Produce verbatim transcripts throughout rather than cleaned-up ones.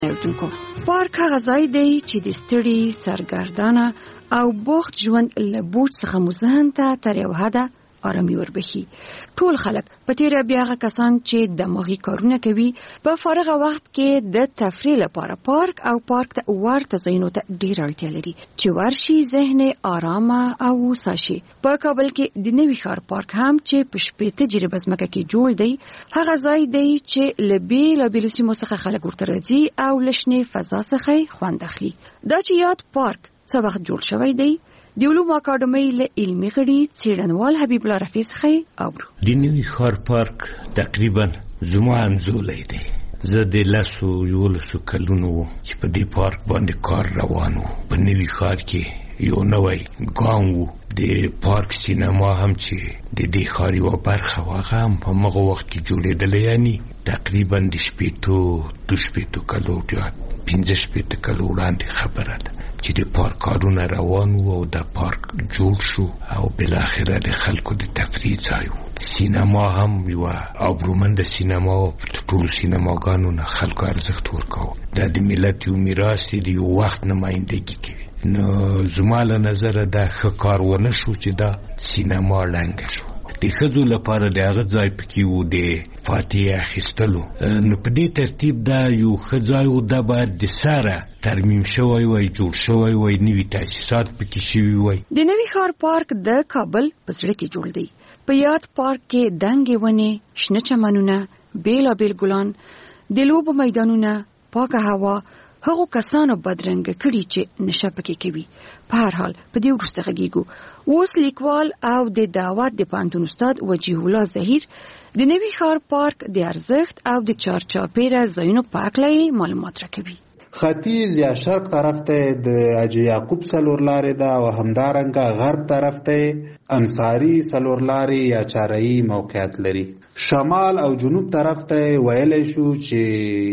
اردونکو پارک هغه ځای دی چې د ستړي سرګردانه او بوخت ژوند له بوج څخه مو ذهن ته تر یو حده آرامي وربخي. ټول خلک په تیره بیا هغه کسان چې دماغي کارونه کوي په فارغه وخت کې د تفریح لپاره پارک او پارک ته ورته ځایونو ته ډېر اړتیا لري چې ورشي ذهن آرامه او وسا شي. په کابل کې د نوي ښار پارک هم چې په شپېته جریبه ځمکه کې جوړ دی، هغه ځای دی چې له بېلابېلو سیمو څخه خلک ورته راځي او له شنې فضا څخه خوند اخلي. دا چې یاد پارک څه وخت جوړ شوی دی، د علومو اکاډمۍ له علمي غړي څېړنوال حبیب الله رفیع څخه اورو. د نوي ښار پارک تقریبا زما همزولی دی. زه د لسو یولسو کلونو چې په دې پارک باندې کار روان و. په نوي ښار کې یو نوی ګام و. د پارک سینما هم چې د دې ښار یوه برخه وه، هغه هم په همغه وخت کې جوړېدلی. یعنې تقریبا د شپېتو دو شپېتو کلو یا پنځه شپېته کلو وړاندې خبره ده چې د پارک کارونه روان وو او د پارک جوړ شو او بالاخره د خلکو د تفریح ځای و. سینما هم یوه ابرومنده سینما و. په ټولو سینماګانو نه خلکو ارزښت ورکاوه. دا د ملت یو میراث دی، د یو وخت نمایندګي کوي. نو زما له نظره دا ښه کار ونه شو چې دا سینما ړنګه شو. د ښځو لپاره د هغه ځای پکې و د فاتحې اخیستلو. نو په دې ترتیب دا یو ښه ځای و. دا باید د سره ترمیم شوی وای، جوړ شوی وای، نوي تاسیسات پکې شوي وای. د نوي ښار پارک د کابل په زړه کې جوړ دی. په یاد پارک کې دنګې ونې، شنه چمنونه، بېلابېل ګلان، د لوبو میدانونه، پاکه هوا، هغو کسانو بدرنګه کړي چې نشه پکې کوي. په هر حال په دې وروسته غږیږو. اوس لیکوال او د دعوت د پوهنتون استاد وجیه الله ظهیر د نوي ښار پارک د ارزښت او د چارچاپېره ځایونو په هکله معلومات راکوي. ختیځ یا شرق طرف ته د حاجي یعقوب څلور لارې ده او همدارنګه غرب طرف ته انصاري څلور لارې یا چاره‌ایي موقعیت لري. شمال او جنوب طرف ته ویلی شو چې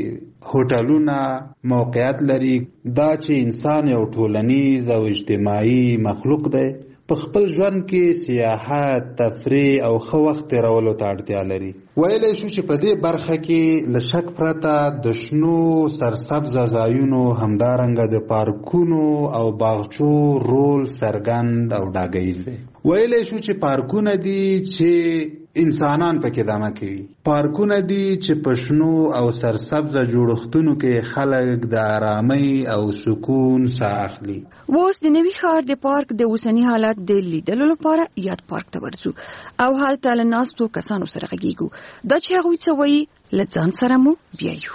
هوټلونه موقعیت لري. دا چې انسان یو ټولنیز او اجتماعي مخلوق دی، په خپل ژوند کې سیاحت، تفریح او ښه وخت تېرولو ته اړتیا لري. ویلی شو چې په دې برخه کې له شک پرته د شنو سرسبزه ځایونو همدارنګه د پارکونو او باغچو رول څرګند او ډاګیز دی. ویلی شو چې پارکونه دي چې انسانان پکې دمه کوي. پارکونه دي چې په شنو او سرسبزه جوړښتونو کې خلک د آرامۍ او سکون ساه اخلي. اوس د نوي ښار د پارک د اوسني حالت د لیدلو لپاره یاد پارک ته ورځو او هلته له ناستو کسانو سره غږیږو. دا چې هغوی څه وایي له ځان سره مو بیایو.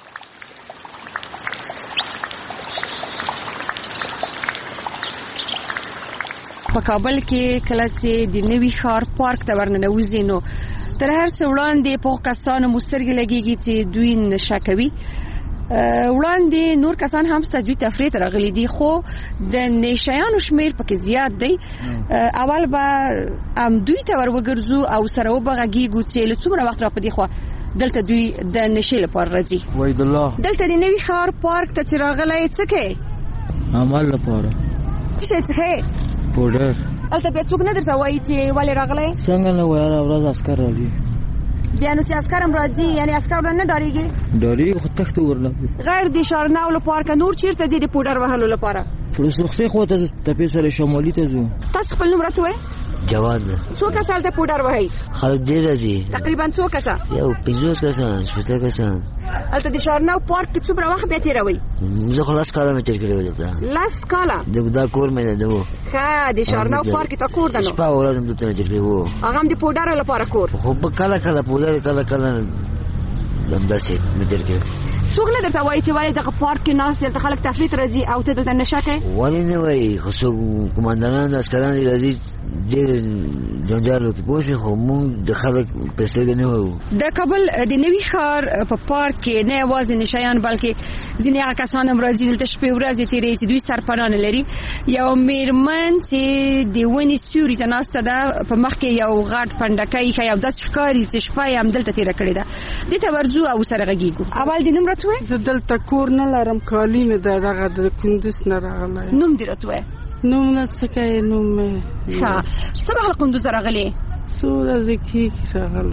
په کابل کې کله چې د نوي ښار پارک ته ورننوځې نو تر هر څه وړاندې په کسانو مو سترګې لګېږي چې دوی نشه کوي. وړاندې نور کسان هم ستاسو دوی تفریح ته راغلي دي، خو د نشهیانو شمیر پکې زیات دی. اول به هم دوی ته ور وګرځو او سره وبغږیږو چې له څومره وخت را پدې خو دلته دوی د نشې لپاره راځي. وحید الله دلته د نوي ښار پارک ته چې راغلی څه کوي؟ عمل لپاره. څه څه پوډر. البته به څوک نه درته وایي چې ولې راغلی؟ څنګه نه وایي، ورځ عسکر راځي. بیا نو چې عسکر هم راځي، یعنی عسکر نه ډارېږي؟ ډارېږي خو تخته ورنه. غیر د شارناو لپاره نور چیرته ځي د پوډر وهلو لپاره؟ پرسختي خو ته تپې سره شمالي ته ځو. تاسو خپل نوم راته وایئ. جواد. څو کسه هلته پوډر وهي؟ خلک ډېر راځي. تقریبا څو کسه؟ یو پنځوس کسان، شپېته کسان. هلته د شارناو پارک کې څومره وخت بیا تېروئ؟ زه خو لس کاله مې تېر کړي وو دلته. لس کاله؟ دا کور مې ده و. ښه، د شارناو پارک ته کور ده نو؟ شپه ورځ هم دلته مې تېر کړي وو. هغه هم د پوډرو لپاره کور؟ خو په کله کله پوډر، کله کله همداسې مې تېر کړي. څوک نه درته وایي چې ولې دغه پارک کې ناست دلته خلک تفریح ته راځي او ته دلته نشه کوې؟ ولې نه وایي، خو څوک قمندانان عسکران دې راځي ډېر جنجال وکړي، پوه شوې، خو موږ د خلک په سترګې نه وایو. د کابل د نوي ښار په پارک کې نه یوازې نشهیان بلکې ځینې هغه کسان هم راځي دلته شپې ورځې تېروي چې دوی سرپناه نه لري. یو مېرمن چې د ونې سیوري ته ناسته ده، په مخ کې یو غټ پنډکی ایښی او داسې ښکاري چې شپه یې هم دلته تېره کړې ده. دې ته ورځو او سره غږیږو. اول دې نوم راته وایه؟ زه دلته کور نه لرم، کالي مې ده، دغه د کندوز نه راغلی. نوم دې راته وایه؟ نوم نه څه کوې نوم مې. ښه، څه مهال کندوز ته راغلې؟ څو ورځې کېږي راغلی.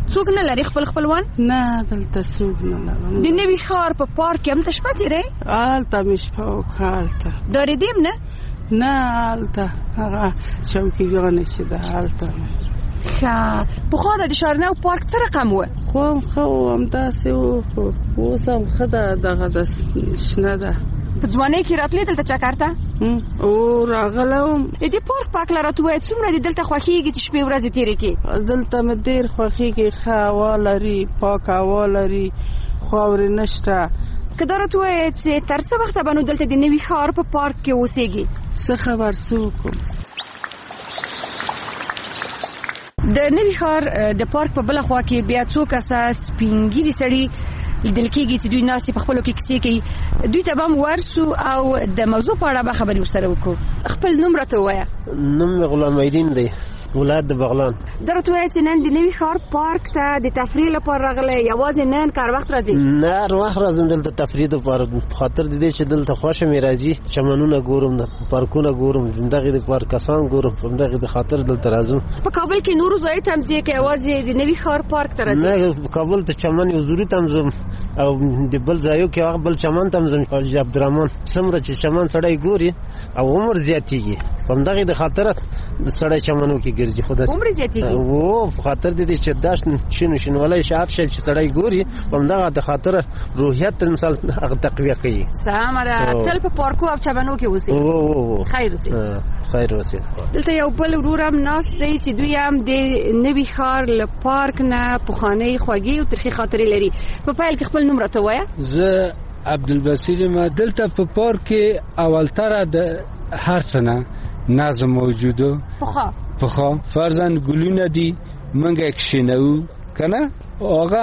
څوک نه لري خپل خپلوان؟ نه دلته څوک نه لرم. د نوي ښار په پارک کې همدلته شپه تېروې؟ هلته مې شپه وکړه. هلته ډارېدې هم نه؟ نه هلته هغه چوکیګانې چې ده هلته ښه. پخوا د شارنو پارک څه رقم و؟ خو هم ښه و، همداسې و، خو اوس هم ښه ده، دغه د شنه ده. په ځوانۍ کې راتلې دلته چکر ته؟ او راغلی وم. د دې پارک په هکله راته ووایه، څومره دې دلته خوښېږي چې شپې ورځې تېرې کړې؟ دلته مې ډېر خوښېږي، ښه هوا لري، پاک هوا لري، خاورې نشته. که دا راته ووایې چې تر څه وخته به نو دلته د نوي ښار په پارک کې اوسېږي؟ څه خبر څه وکړم. د نوي ښار د پارک په بله خوا کې بیا څو کسه سپین ږیري سړي لیدل کېږي چې دوی ناستې په خپلو کې کیسې کوي. دوی ته به هم ورسو او د موضوع په اړه به خبرې ورسره وکړو. خپل نوم راته ووایه. نوم مې غلام الدین دی، ولایت د بغلان. دا راته ووایه چې نن د نوي ښار پارک ته د تفریح لپاره راغلی، یوازې نن که هر وخت راځې؟ نه هر وخت راځم دلته تفریح دپاره، په خاطر د دې چې دلته خوښه مې راځي، چمنونه ګورم، پارکونه ګورم، همدغې د پارک کسان ګورم، همدغې د خاطر دلته راځم. په کابل کې نورو ځایو ته هم ځې که یوازې د نوي ښار پارک ته راځې؟ نه کابل ته چمن حضوري ته هم ځم، او د بل ځایو کې هغه بل چمن ته هم ځم. حاجي عبدالرحمن څومره چې چمن سړی ګوري او عمر زیاتېږي، په همدغې د خاطره سړی چمنو کې ګرځي. خو عمر زیاتېږي او په خاطر د دې چې داش شنو شنوالی شاعت شي چې سړی ګوري، په همدغه د خاطره روحیت مثال هغه تقویه کوي. سمه ده، تل په پارکو او چمنو کې اوسې. او خیر اوسې. خیر اوسې. دلته یو بل ورور هم ناست دی چې دوی هم د نوي ښار له پارک نه پخوانۍ خوږې او ترخې خاطرې لري. په پیل کې خپل نوم راته ووایه. زه عبدالبصیر یم. دلته په پارک کې اولتره د هر څه نه نظم موجودو. پخوا پخوا فرضاً ګلونه دي، منګه کښېنوو که نه، هغه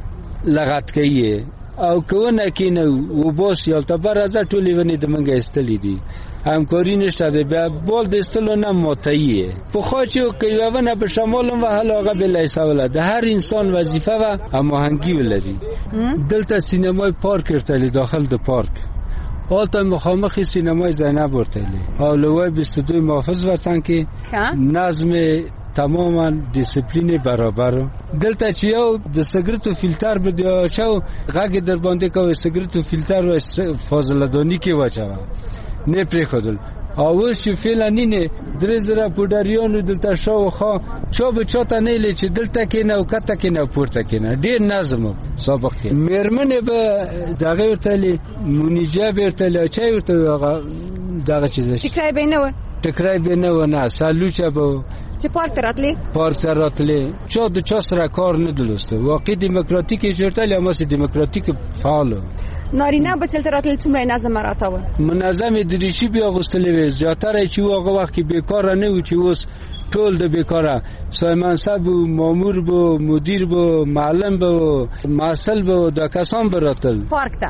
لغت کوي او که ونه کښېنوو وباسي هلته به راځه ټولې ونې د منګه ایستلې دي، همکاري نشته دی، بیا بال د ایستلو نه ماتوي. پخوا چې که یوه ونه په شمال هم وهله هغه بېله ایستوله. د هر انسان وظیفه وه هماهنګي ولري. دلته سینمای پارک ارتلی داخل د پارک، حالتا مخامخ سینمای زینب ورتلی حالوای بیست و دو محافظ وطن که نظم تماما دیسپلین برابر. دلته چې یو د سګرټو فیلټر به دی چاو غږ در باندې کوي، سګرټو فیلټر و فاضله دانی کې واچوه نه پرې خدل. اوس چې فعلا نه درې زره پودریانو دلته شاوخوا چا به چاته نه لې چې دلته کې نه او کته کې نه پورته کې نه، ډېر نظم سابق کې. میرمنې به دغه ورتلې مونیجه به ورتلې چای ورته هغه دغه چیز ټکرای به نه و ټکرای به نه و نه سالوچه به چې پارک ته راتلې پارک ته راتلې چا د چا سره کار نه دلسته. واقعي دیموکراتیک جوړتل یا ماسه دیموکراتیک فعال نارینه به چلته راتل څومره نظم مراته و. منظم دریشي بیا غوستلې وې زیاتره چې هغه وخت کې بیکاره نه و چې اوس ټول د بیکاره صاحب منصب و مامور و مدیر و معلم و مسئول و د کسان براتل پارک ته.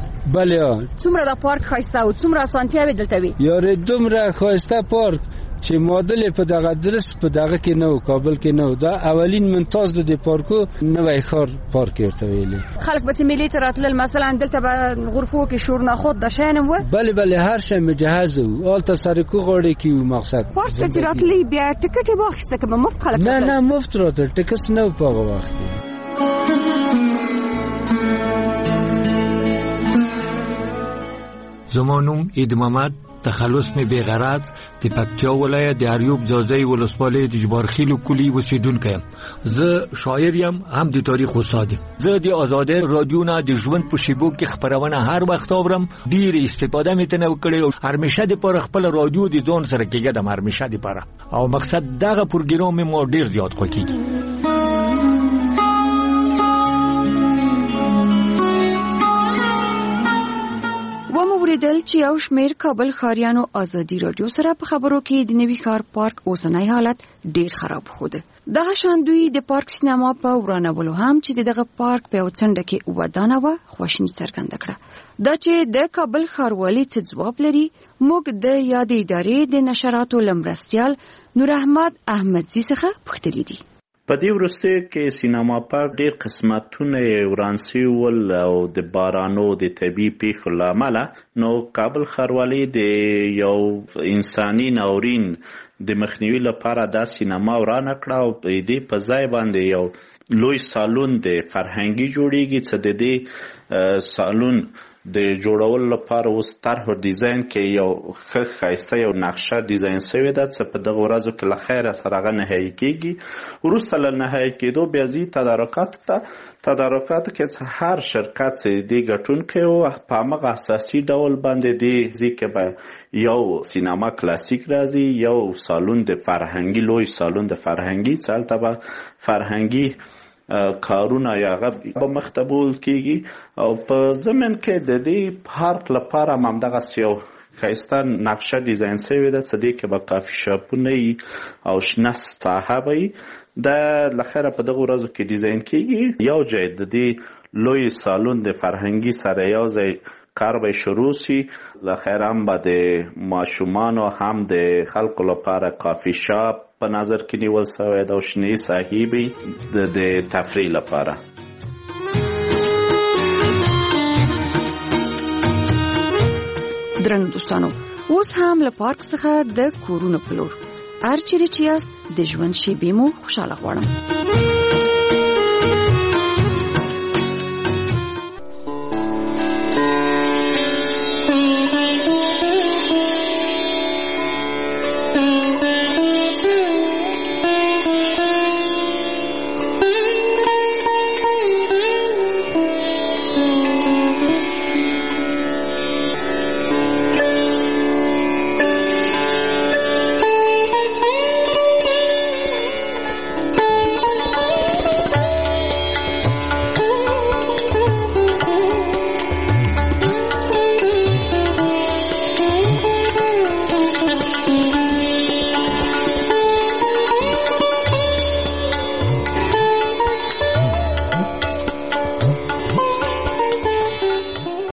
بله څومره د پارک خاصه او څومره اسانتیا به دلته وي. یاره دومره خاصه پارک چې مودل په دغه درس په دغه کې نه و، کابل کې نه و. دا اولین ممتاز د پارکو نوی ښار پارک ورته ویلي. خلک به چې ملي ته راتلل مثلا دلته به غرفو کې شور نه خود د شانم و. بله بله هر شی مجهز و، آلته سرکو غاړې کې و. مقصد پارک ته چې راتلی بیا ټکټ یې واخیسته که به مفت خلک نه نه مفت راتل، ټکس نه و په هغه وخت کې. زما نوم عید محمد، تخلص می بیغرض د پکتیا ولایت د اریوب ځاځي ولسوالۍ د جبارخیلو کلی اوسیدونکی یم. زه شاعر یم هم د تاریخ استاد یم. زه د آزادۍ رادیو نه د ژوند په شیبو کې خبرونه هر وخت اورم، ډیر استفاده مې تنه وکړې او هرمشه د پر خپل رادیو د ځون سره کېږم هرمشه د پر او مقصد دغه پروګرام مې ډیر زیات خوښیږي. وریدل چې یو شمیر کابل ښاریانو ازادي رادیو سره په خبرو کې د نوي ښار پارک اوسنی حالت ډیر خراب خوده. دغه شان دوی د پارک سینما په ورانولو هم چې دغه پارک په وڅنډه کې ودانه و خوشنی څرګنده کړه. دا چې د کابل ښاروالۍ څخه ځواب لري، موږ د یادې ادارې د نشراتو لمرستیال نور احمد احمدزي څخه پوښتنه دي. په دې وروستیو کې سینما پارک ډېر قسمتونه وران سوي ول او د بارانو د طبیعي پیښو له امله نو کابل ښاروالۍ د یو انساني ناورین د مخنیوي لپاره دا سینما ورانه کړه او د دې په ځای باندې یو لوی سالون د فرهنګي جوړیږي چې د دې سالون د جوړولو لپاره اوس طرح او ډیزاین کې یو ښه ښایسته یو نقشه ډیزاین شوې ده چې په دغه ورځو کې له خیره سره هغه نهایي کېږي. وروسته له نهایي کېدو بیا ځي تدارکاتو ته تدارکاتو کې چې هر شرکت چې دې ګټونکی و په همغه اساسي ډول باندې دې ځي کې به یو سینما کلاسیک راځي، یو سالون د فرهنګي لوی سالون د فرهنګي چې هلته به فرهنګي کارونه یا هغه به مخته بول کېږي او په ضمن کې د دې پارک لپاره هم همدغسې یو ښایسته نقشه ډیزاین شوې ده چې دې کې به کافي شاپونه وي او شنه ساحه به وي. دا له خیره په دغه ورځو کې ډیزاین کېږي. یو ځای د دې لوی سالون د فرهنګي سره یو ځای کار به شروع شي. له خیره هم به د ماشومانو هم د خلکو لپاره کافي شاپ په نظر کې نیول شوی ده او شنې ساحې به د تفریح لپاره. درنو دوستانو، اوس هم له پارک څخه د کورونو په لور هر چیرې چې یاست د ژوند شېبې مو خوشحاله غواړم.